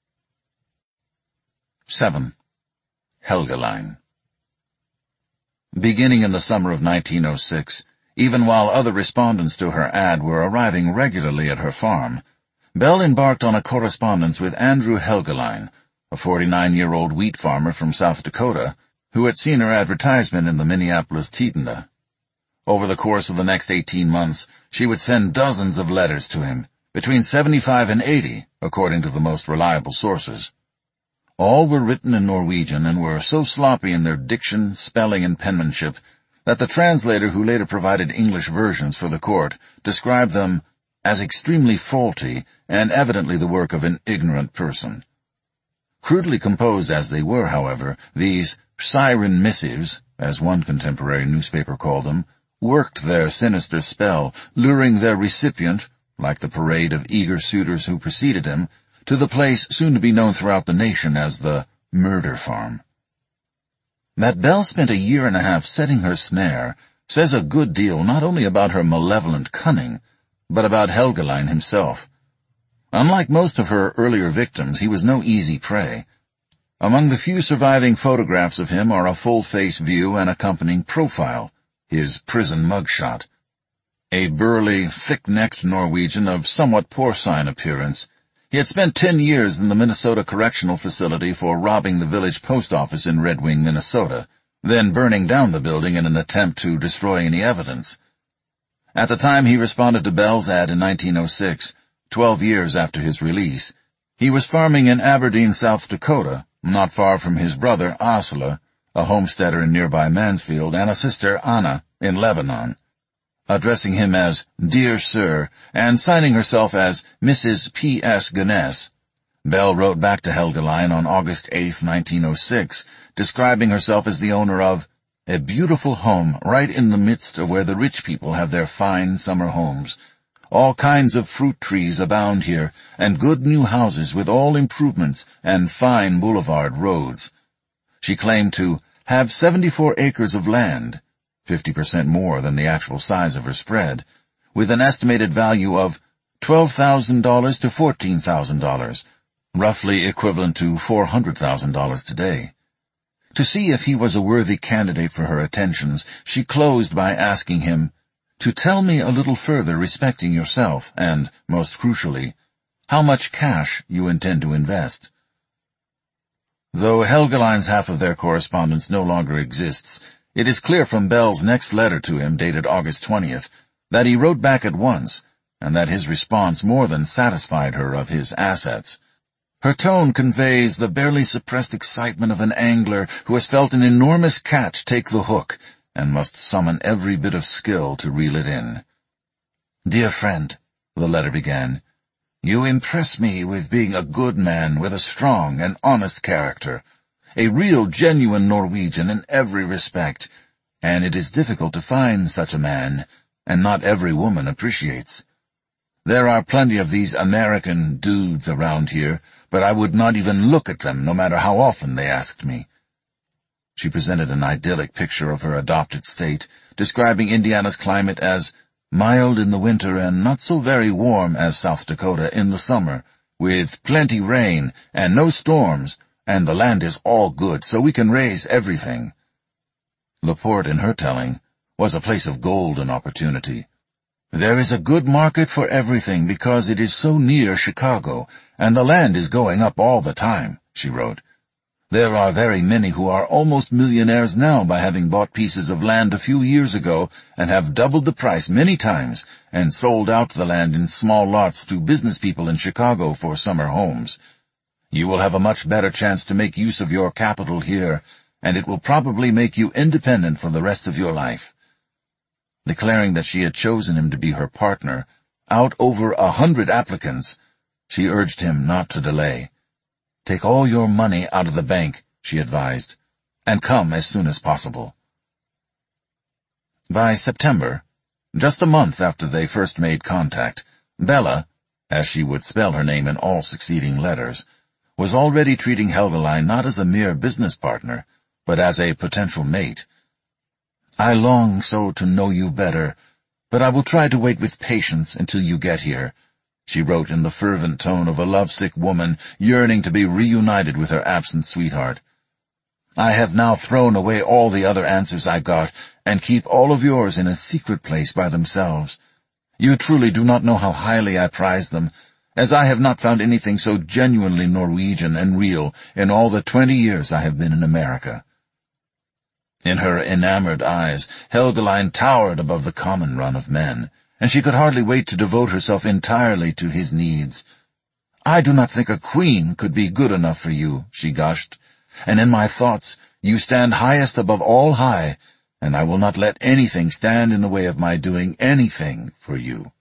Seven. Helgelien. Beginning in the summer of nineteen oh six, even while other respondents to her ad were arriving regularly at her farm, Belle embarked on a correspondence with Andrew Helgeline, a forty-nine-year-old wheat farmer from South Dakota, who had seen her advertisement in the Minneapolis Tidenda. Over the course of the next eighteen months, she would send dozens of letters to him, between seventy-five and eighty, according to the most reliable sources. All were written in Norwegian and were so sloppy in their diction, spelling, and penmanship that the translator who later provided English versions for the court described them as extremely faulty and evidently the work of an ignorant person. Crudely composed as they were, however, these siren missives, as one contemporary newspaper called them, worked their sinister spell, luring their recipient, like the parade of eager suitors who preceded him, to the place soon to be known throughout the nation as the Murder Farm. That Belle spent a year and a half setting her snare says a good deal not only about her malevolent cunning, but about Helgeline himself. Unlike most of her earlier victims, he was no easy prey. Among the few surviving photographs of him are a full-face view and accompanying profile, his prison mugshot. A burly, thick-necked Norwegian of somewhat porcine appearance, he had spent ten years in the Minnesota Correctional Facility for robbing the village post office in Red Wing, Minnesota, then burning down the building in an attempt to destroy any evidence. At the time he responded to Belle's ad in nineteen oh six, twelve years after his release, he was farming in Aberdeen, South Dakota, not far from his brother Asle, a homesteader in nearby Mansfield, and a sister Anna in Lebanon. Addressing him as Dear Sir, and signing herself as Missus P S Gunness, Belle wrote back to Helgeline on August eighth, nineteen oh six, describing herself as the owner of a beautiful home right in the midst of where the rich people have their fine summer homes. All kinds of fruit trees abound here, and good new houses with all improvements and fine boulevard roads. She claimed to have seventy-four acres of land, fifty percent more than the actual size of her spread, with an estimated value of twelve thousand dollars to fourteen thousand dollars, roughly equivalent to four hundred thousand dollars today. To see if he was a worthy candidate for her attentions, she closed by asking him to tell me a little further respecting yourself and, most crucially, how much cash you intend to invest. Though Helgeline's half of their correspondence no longer exists, it is clear from Belle's next letter to him, dated August twentieth, that he wrote back at once, and that his response more than satisfied her of his assets. Her tone conveys the barely suppressed excitement of an angler who has felt an enormous catch take the hook and must summon every bit of skill to reel it in. Dear friend, the letter began, you impress me with being a good man with a strong and honest character, a real genuine Norwegian in every respect, and it is difficult to find such a man, and not every woman appreciates. There are plenty of these American dudes around here, but I would not even look at them no matter how often they asked me. She presented an idyllic picture of her adopted state, describing Indiana's climate as mild in the winter and not so very warm as South Dakota in the summer, with plenty rain and no storms, and the land is all good, so we can raise everything. LaPorte, in her telling, was a place of golden opportunity. There is a good market for everything because it is so near Chicago, and the land is going up all the time, she wrote. There are very many who are almost millionaires now by having bought pieces of land a few years ago and have doubled the price many times and sold out the land in small lots to business people in Chicago for summer homes. You will have a much better chance to make use of your capital here, and it will probably make you independent for the rest of your life. Declaring that she had chosen him to be her partner, out over a hundred applicants, she urged him not to delay. Take all your money out of the bank, she advised, and come as soon as possible. By September, just a month after they first made contact, Bella, as she would spell her name in all succeeding letters, was already treating Helgeline not as a mere business partner, but as a potential mate. I long so to know you better, but I will try to wait with patience until you get here, she wrote in the fervent tone of a lovesick woman yearning to be reunited with her absent sweetheart. I have now thrown away all the other answers I got, and keep all of yours in a secret place by themselves. You truly do not know how highly I prize them, as I have not found anything so genuinely Norwegian and real in all the twenty years I have been in America." In her enamored eyes, Helgeline towered above the common run of men, and she could hardly wait to devote herself entirely to his needs. "I do not think a queen could be good enough for you," she gushed, "and in my thoughts you stand highest above all high, and I will not let anything stand in the way of my doing anything for you."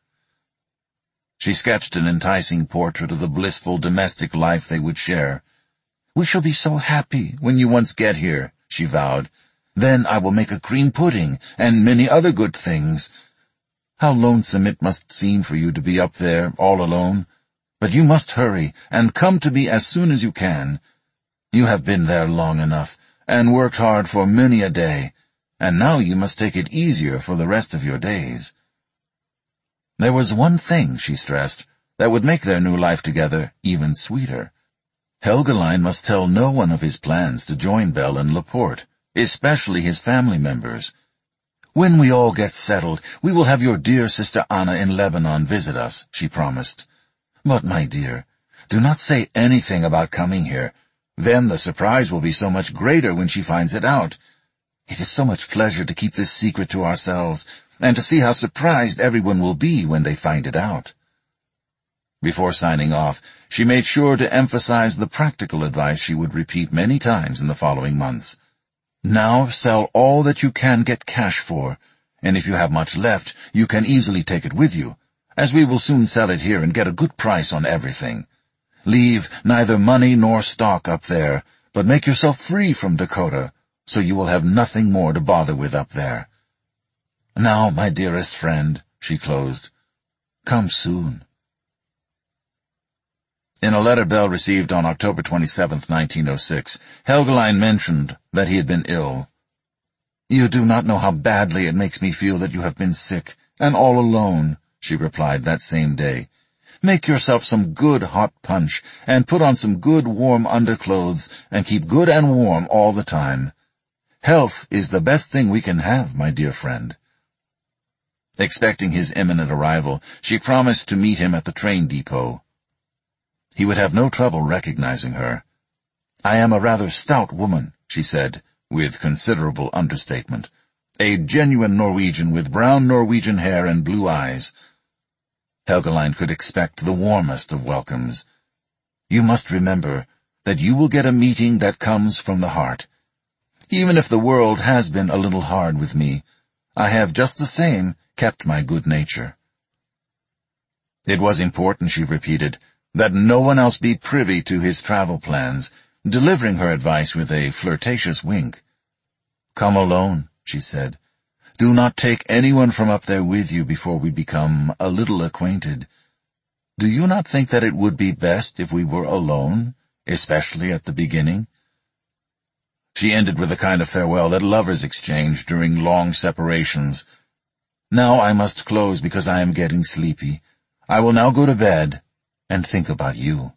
She sketched an enticing portrait of the blissful domestic life they would share. "We shall be so happy when you once get here," she vowed. "Then I will make a cream pudding and many other good things. How lonesome it must seem for you to be up there all alone. But you must hurry and come to me as soon as you can. You have been there long enough and worked hard for many a day, and now you must take it easier for the rest of your days." There was one thing, she stressed, that would make their new life together even sweeter. Helgeline must tell no one of his plans to join Belle in Laporte, especially his family members. "When we all get settled, we will have your dear sister Anna in Lebanon visit us," she promised. "But, my dear, do not say anything about coming here. Then the surprise will be so much greater when she finds it out. It is so much pleasure to keep this secret to ourselves, and to see how surprised everyone will be when they find it out." Before signing off, she made sure to emphasize the practical advice she would repeat many times in the following months. "Now sell all that you can get cash for, and if you have much left, you can easily take it with you, as we will soon sell it here and get a good price on everything. Leave neither money nor stock up there, but make yourself free from Dakota, so you will have nothing more to bother with up there. Now, my dearest friend," she closed, "come soon." In a letter Belle received on October twenty-seventh, nineteen oh six, Helgeline mentioned that he had been ill. "You do not know how badly it makes me feel that you have been sick, and all alone," she replied that same day. "Make yourself some good hot punch, and put on some good warm underclothes, and keep good and warm all the time. Health is the best thing we can have, my dear friend." Expecting his imminent arrival, she promised to meet him at the train depot. He would have no trouble recognizing her. "I am a rather stout woman," she said, with considerable understatement. "A genuine Norwegian with brown Norwegian hair and blue eyes." Helgeline could expect the warmest of welcomes. "You must remember that you will get a meeting that comes from the heart. Even if the world has been a little hard with me, I have just the same kept my good nature." It was important, she repeated, that no one else be privy to his travel plans, delivering her advice with a flirtatious wink. "Come alone," she said. "Do not take anyone from up there with you before we become a little acquainted. Do you not think that it would be best if we were alone, especially at the beginning?" She ended with the kind of farewell that lovers exchange during long separations. "Now I must close because I am getting sleepy. I will now go to bed and think about you."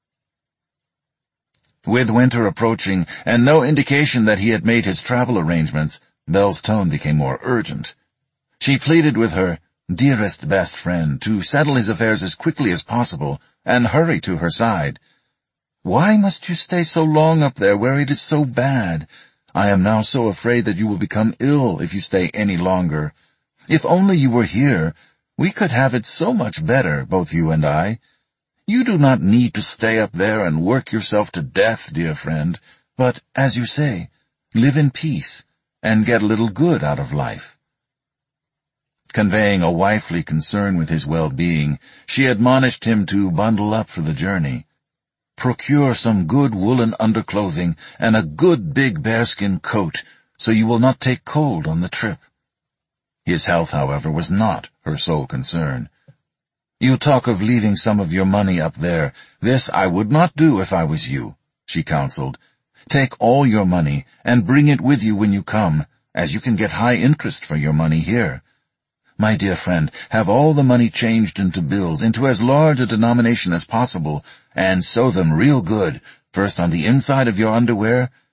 With winter approaching, and no indication that he had made his travel arrangements, Belle's tone became more urgent. She pleaded with her dearest best friend to settle his affairs as quickly as possible and hurry to her side. "Why must you stay so long up there where it is so bad? I am now so afraid that you will become ill if you stay any longer. If only you were here, we could have it so much better, both you and I. You do not need to stay up there and work yourself to death, dear friend, but, as you say, live in peace and get a little good out of life." Conveying a wifely concern with his well-being, she admonished him to bundle up for the journey. "Procure some good woolen underclothing and a good big bearskin coat, so you will not take cold on the trip." His health, however, was not her sole concern. "You talk of leaving some of your money up there. This I would not do if I was you," she counseled. "Take all your money and bring it with you when you come, as you can get high interest for your money here. My dear friend, have all the money changed into bills, into as large a denomination as possible, and sew them real good, first on the inside of your underwear,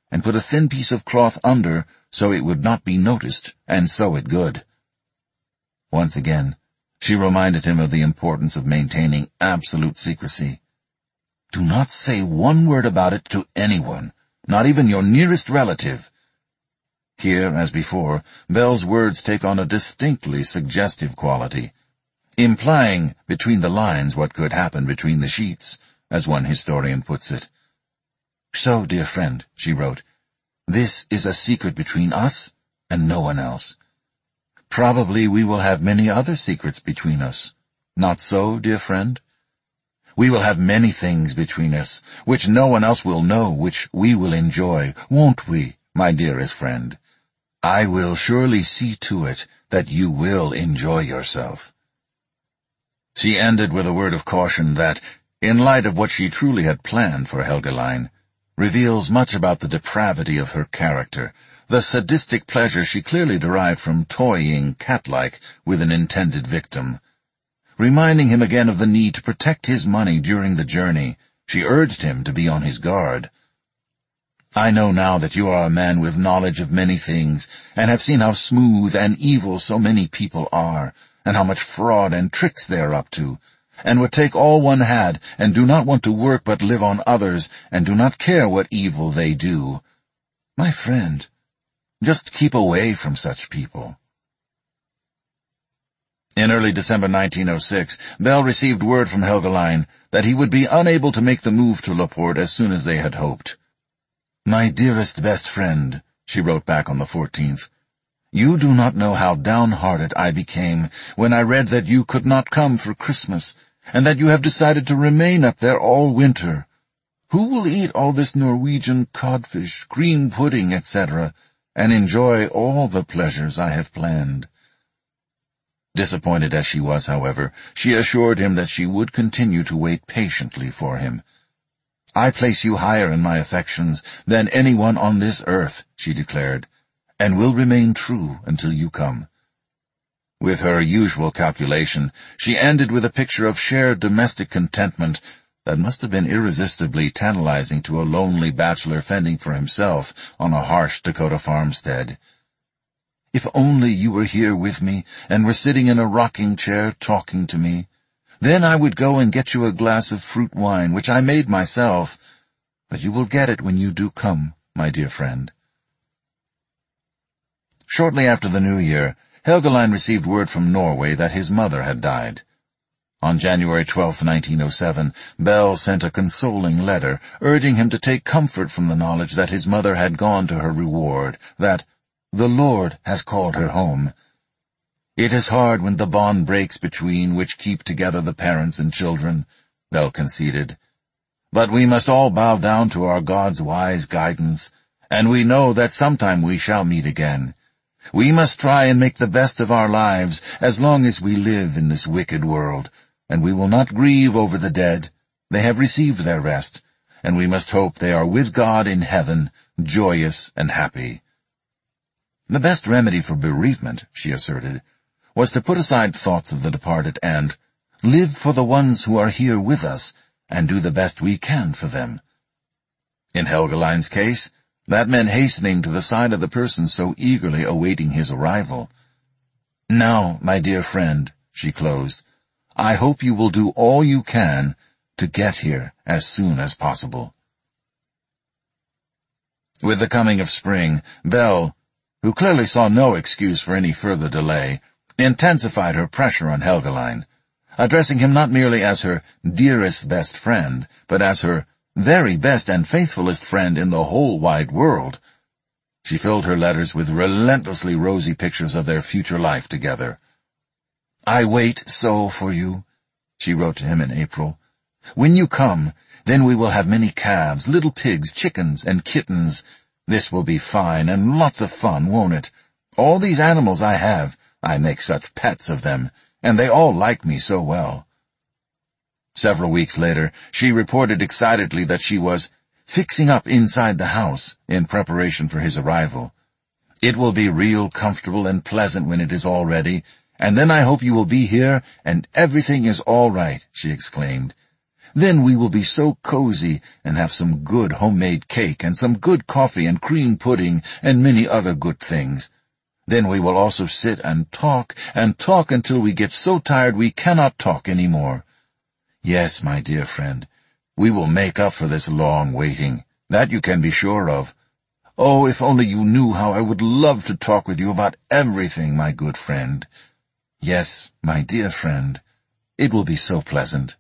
and put a thin piece of cloth under so it would not be noticed, and sew it good. Once again, she reminded him of the importance of maintaining absolute secrecy. Do not say one word about it to anyone, not even your nearest relative. Here, as before, Belle's words take on a distinctly suggestive quality, implying between the lines what could happen between the sheets, as one historian puts it. So, dear friend, she wrote, this is a secret between us and no one else. Probably we will have many other secrets between us. Not so, dear friend? We will have many things between us, which no one else will know, which we will enjoy, won't we, my dearest friend? I will surely see to it that you will enjoy yourself. She ended with a word of caution that, in light of what she truly had planned for Helgelien, reveals much about the depravity of her character, the sadistic pleasure she clearly derived from toying cat-like with an intended victim. Reminding him again of the need to protect his money during the journey, she urged him to be on his guard. I know now that you are a man with knowledge of many things, and have seen how smooth and evil so many people are, and how much fraud and tricks they are up to, and would take all one had, and do not want to work but live on others, and do not care what evil they do. My friend, just keep away from such people. In early December nineteen oh six, Belle received word from Helgelien that he would be unable to make the move to Laporte as soon as they had hoped. My dearest best friend, she wrote back on the fourteenth, you do not know how downhearted I became when I read that you could not come for Christmas, and that you have decided to remain up there all winter. Who will eat all this Norwegian codfish, cream pudding, et cetera, and enjoy all the pleasures I have planned? Disappointed as she was, however, she assured him that she would continue to wait patiently for him. I place you higher in my affections than anyone on this earth, she declared, and will remain true until you come. With her usual calculation, she ended with a picture of shared domestic contentment that must have been irresistibly tantalizing to a lonely bachelor fending for himself on a harsh Dakota farmstead. If only you were here with me and were sitting in a rocking chair talking to me, then I would go and get you a glass of fruit wine, which I made myself, but you will get it when you do come, my dear friend. Shortly after the New Year, Helgelien received word from Norway that his mother had died. On January twelfth, nineteen oh seven, Belle sent a consoling letter, urging him to take comfort from the knowledge that his mother had gone to her reward, that the Lord has called her home. It is hard when the bond breaks between which keep together the parents and children, Belle conceded. But we must all bow down to our God's wise guidance, and we know that sometime we shall meet again. We must try and make the best of our lives as long as we live in this wicked world, and we will not grieve over the dead. They have received their rest, and we must hope they are with God in heaven, joyous and happy. The best remedy for bereavement, she asserted, was to put aside thoughts of the departed and live for the ones who are here with us and do the best we can for them. In Helgelien's case, that meant hastening to the side of the person so eagerly awaiting his arrival. Now, my dear friend, she closed, I hope you will do all you can to get here as soon as possible. With the coming of spring, Belle, who clearly saw no excuse for any further delay, intensified her pressure on Helgelien, addressing him not merely as her dearest best friend, but as her very best and faithfulest friend in the whole wide world. She filled her letters with relentlessly rosy pictures of their future life together. I wait so for you, she wrote to him in April. When you come, then we will have many calves, little pigs, chickens, and kittens. This will be fine and lots of fun, won't it? All these animals I have, I make such pets of them, and they all like me so well. Several weeks later, she reported excitedly that she was fixing up inside the house in preparation for his arrival. It will be real comfortable and pleasant when it is all ready, and then I hope you will be here and everything is all right, she exclaimed. Then we will be so cozy and have some good homemade cake and some good coffee and cream pudding and many other good things. Then we will also sit and talk and talk until we get so tired we cannot talk any more. Yes, my dear friend, we will make up for this long waiting. That you can be sure of. Oh, if only you knew how I would love to talk with you about everything, my good friend. Yes, my dear friend, it will be so pleasant.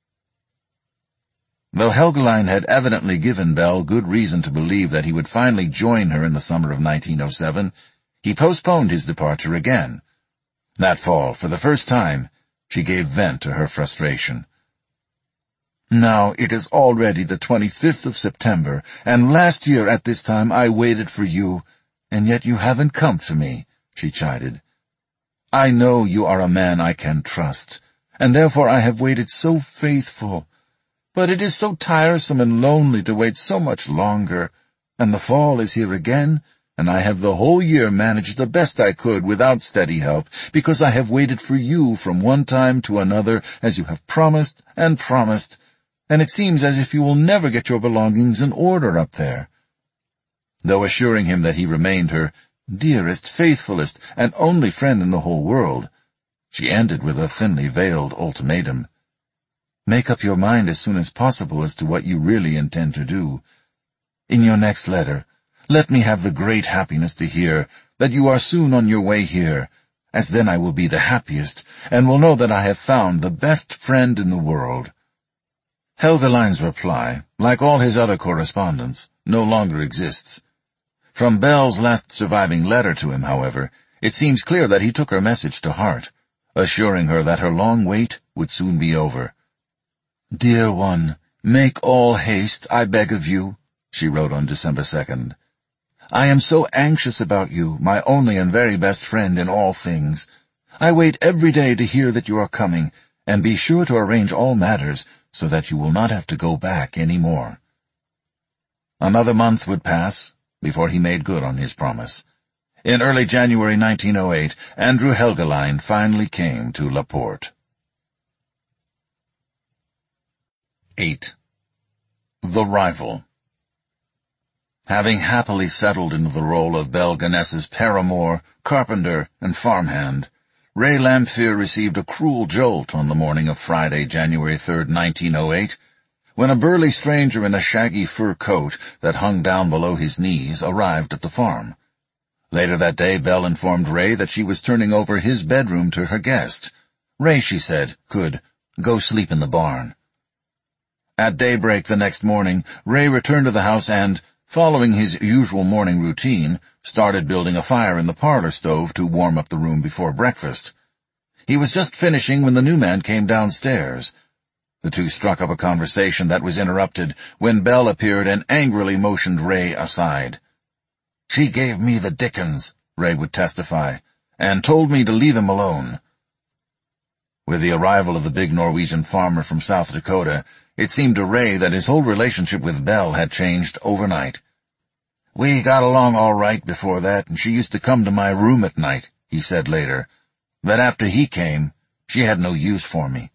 Though Helgeline had evidently given Belle good reason to believe that he would finally join her in the summer of nineteen oh seven, he postponed his departure again. That fall, for the first time, she gave vent to her frustration. Now it is already the twenty-fifth of September, and last year at this time I waited for you, and yet you haven't come to me, she chided. I know you are a man I can trust, and therefore I have waited so faithful. But it is so tiresome and lonely to wait so much longer, and the fall is here again, and I have the whole year managed the best I could without steady help, because I have waited for you from one time to another, as you have promised and promised, and it seems as if you will never get your belongings in order up there. Though assuring him that he remained her dearest, faithfulest, and only friend in the whole world, she ended with a thinly veiled ultimatum. Make up your mind as soon as possible as to what you really intend to do. In your next letter, let me have the great happiness to hear that you are soon on your way here, as then I will be the happiest, and will know that I have found the best friend in the world. Helgeline's reply, like all his other correspondence, no longer exists. From Belle's last surviving letter to him, however, it seems clear that he took her message to heart, assuring her that her long wait would soon be over. Dear one, make all haste, I beg of you, she wrote on December second. I am so anxious about you, my only and very best friend in all things. I wait every day to hear that you are coming, and be sure to arrange all matters so that you will not have to go back any more. Another month would pass before he made good on his promise. In early January nineteen oh eight, Andrew Helgeline finally came to La Porte. eight. The Rival. Having happily settled into the role of Belle Ganess's paramour, carpenter, and farmhand, Ray Lamphere received a cruel jolt on the morning of Friday, January third, nineteen oh eight, when a burly stranger in a shaggy fur coat that hung down below his knees arrived at the farm. Later that day, Belle informed Ray that she was turning over his bedroom to her guest. Ray, she said, could go sleep in the barn. At daybreak the next morning, Ray returned to the house and, following his usual morning routine, started building a fire in the parlor stove to warm up the room before breakfast. He was just finishing when the new man came downstairs. The two struck up a conversation that was interrupted when Belle appeared and angrily motioned Ray aside. She gave me the dickens, Ray would testify, and told me to leave him alone. With the arrival of the big Norwegian farmer from South Dakota, it seemed to Ray that his whole relationship with Belle had changed overnight. We got along all right before that, and she used to come to my room at night, he said later. But after he came, she had no use for me.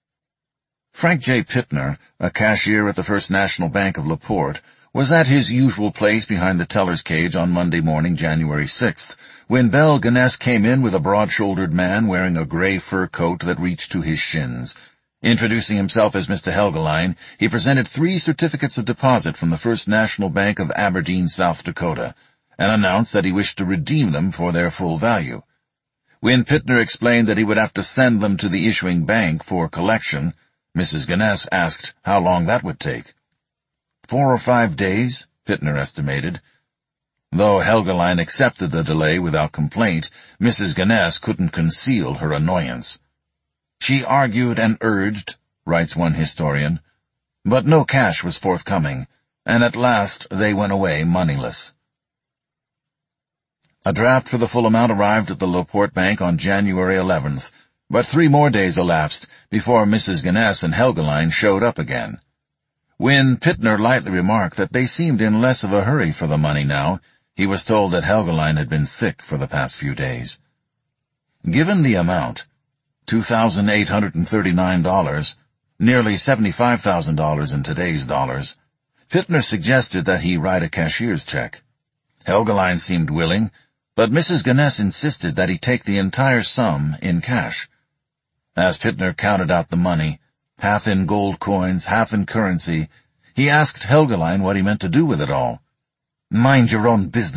Frank J. Pittner, a cashier at the First National Bank of La Porte, was at his usual place behind the teller's cage on Monday morning, January sixth, when Belle Ganess came in with a broad-shouldered man wearing a gray fur coat that reached to his shins. Introducing himself as Mister Helgeline, he presented three certificates of deposit from the First National Bank of Aberdeen, South Dakota, and announced that he wished to redeem them for their full value. When Pittner explained that he would have to send them to the issuing bank for collection, Missus Ganess asked how long that would take. Four or five days, Pittner estimated. Though Helgeline accepted the delay without complaint, Missus Ganess couldn't conceal her annoyance. She argued and urged, writes one historian, but no cash was forthcoming, and at last they went away moneyless. A draft for the full amount arrived at the La Porte Bank on January eleventh, but three more days elapsed before Missus Ganess and Helgeline showed up again. When Pittner lightly remarked that they seemed in less of a hurry for the money now, he was told that Helgeline had been sick for the past few days. Given the amount, two thousand eight hundred thirty-nine dollars, nearly seventy-five thousand dollars in today's dollars. Pittner suggested that he write a cashier's check. Helgeline seemed willing, but Missus Gunness insisted that he take the entire sum in cash. As Pittner counted out the money, half in gold coins, half in currency, he asked Helgeline what he meant to do with it all. "Mind your own business."